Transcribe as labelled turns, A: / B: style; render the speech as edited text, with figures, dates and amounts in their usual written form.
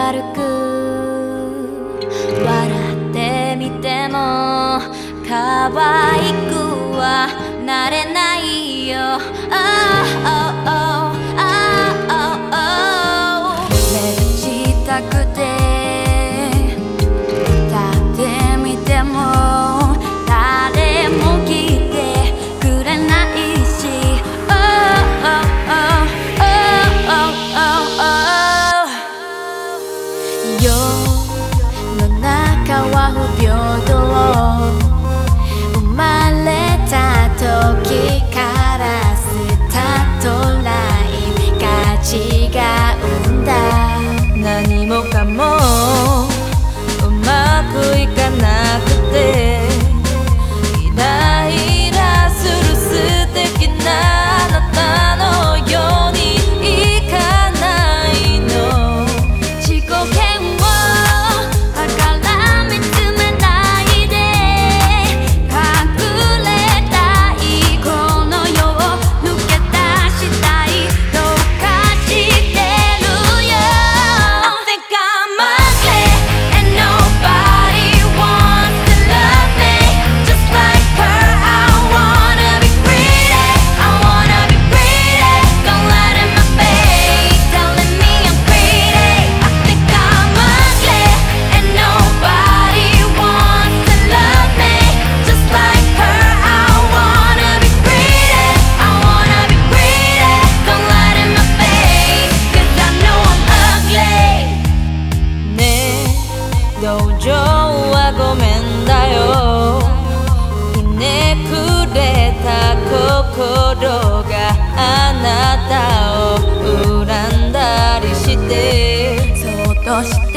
A: 軽く笑ってみても可愛くはなれないよ。目したくて立ってみても誰も聞いてくれないし、世の中は不平等、生まれた時からスタートライン価値が生んだ何もかもうまくいかなくてイライラする素敵なあなたのようにいかないの。自己嫌悪だから見つめないで隠れたいこの世を抜け出したいどうかしてるよ。I think I'm ugly and nobody wants to love me just like her. I wanna be pretty, I wanna be pretty. Don't let in my face telling me I'm pretty. I think I'm ugly and nobody wants to love me just like her. I wanna be pretty, I wanna be pretty. Don't let in my face 'cause I know I'm ugly. ねえ同情はごめんだよ。ひねくれた心があなたを恨んだりしてそっとして